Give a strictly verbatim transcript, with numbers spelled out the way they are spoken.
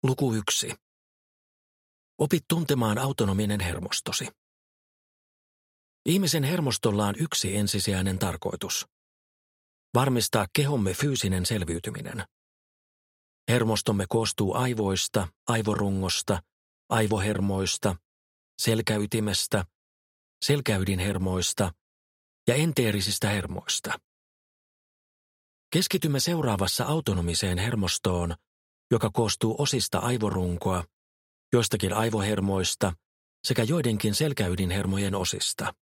Luku yksi. Opit tuntemaan autonominen hermostosi. Ihmisen hermostolla on yksi ensisijainen tarkoitus. Varmistaa kehomme fyysinen selviytyminen. Hermostomme koostuu aivoista, aivorungosta, aivohermoista, selkäytimestä, selkäydinhermoista ja enteerisistä hermoista. Keskitymme seuraavassa autonomiseen hermostoon, joka koostuu osista aivorunkoa, joistakin aivohermoista sekä joidenkin selkäydinhermojen osista.